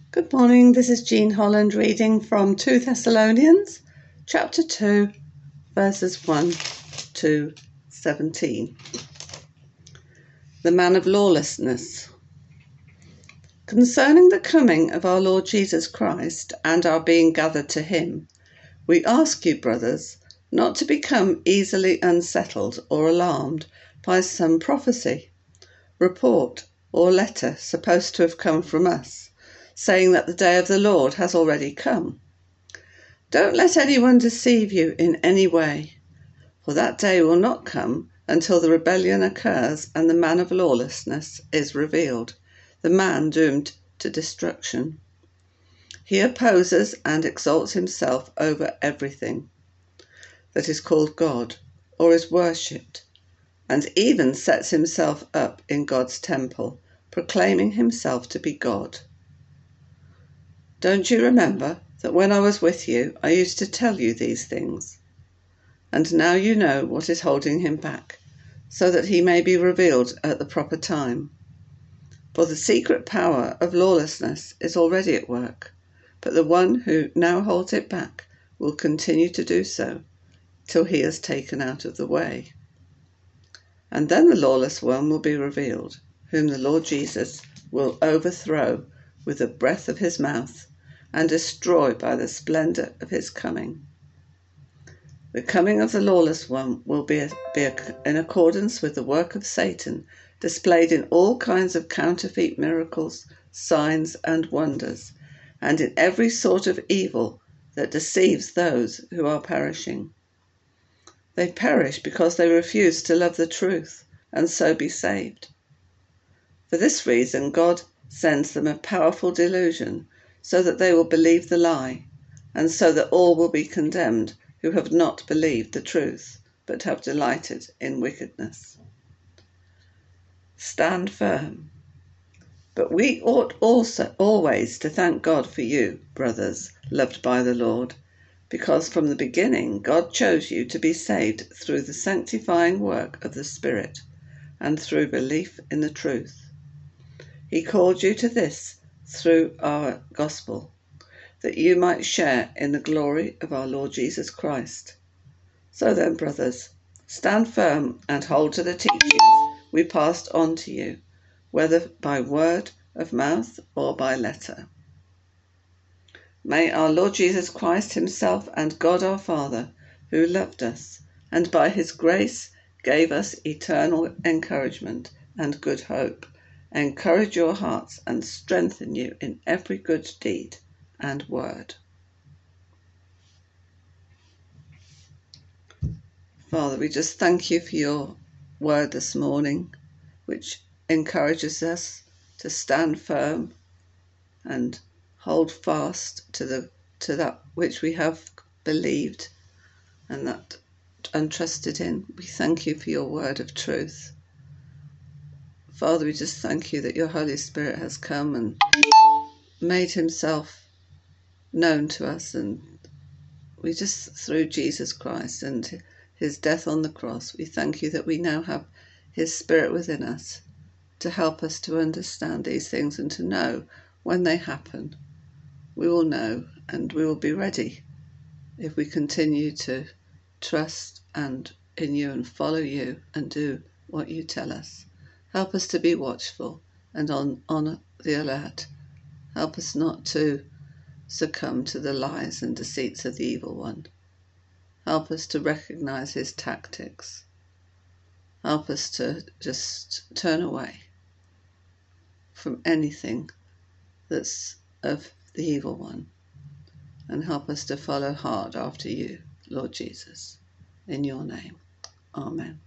Good morning, this is Jean Holland reading from 2 Thessalonians, chapter 2, verses 1 to 17. The man of lawlessness. Concerning the coming of our Lord Jesus Christ and our being gathered to him, we ask you, brothers, not to become easily unsettled or alarmed by some prophecy, report, or letter supposed to have come from us, saying that the day of the Lord has already come. Don't let anyone deceive you in any way, for that day will not come until the rebellion occurs and the man of lawlessness is revealed, the man doomed to destruction. He opposes and exalts himself over everything that is called God or is worshipped, and even sets himself up in God's temple, proclaiming himself to be God. Don't you remember that when I was with you, I used to tell you these things? And now you know what is holding him back, so that he may be revealed at the proper time. For the secret power of lawlessness is already at work, but the one who now holds it back will continue to do so till he is taken out of the way. And then the lawless one will be revealed, whom the Lord Jesus will overthrow with the breath of his mouth and destroy by the splendor of his coming. The coming of the lawless one will be in accordance with the work of Satan, displayed in all kinds of counterfeit miracles, signs, and wonders, and in every sort of evil that deceives those who are perishing. They perish because they refuse to love the truth and so be saved. For this reason, God sends them a powerful delusion, so that they will believe the lie, and so that all will be condemned who have not believed the truth, but have delighted in wickedness. Stand firm. But we ought also always to thank God for you, brothers, loved by the Lord, because from the beginning God chose you to be saved through the sanctifying work of the Spirit and through belief in the truth. He called you to this through our gospel, that you might share in the glory of our Lord Jesus Christ. So then, brothers, stand firm and hold to the teachings we passed on to you, whether by word of mouth or by letter. May our Lord Jesus Christ himself and God our Father, who loved us and by his grace gave us eternal encouragement and good hope, encourage your hearts and strengthen you in every good deed and word. Father, we just thank you for your word this morning, which encourages us to stand firm and hold fast to that which we have believed and that trusted in. We thank you for your word of truth. Father, we just thank you that your Holy Spirit has come and made himself known to us, and we just, through Jesus Christ and his death on the cross, we thank you that we now have his Spirit within us to help us to understand these things and to know when they happen. We will know and we will be ready if we continue to trust and in you and follow you and do what you tell us. Help us to be watchful and on the alert. Help us not to succumb to the lies and deceits of the evil one. Help us to recognize his tactics. Help us to just turn away from anything that's of the evil one, and help us to follow hard after you, Lord Jesus. In your name, amen.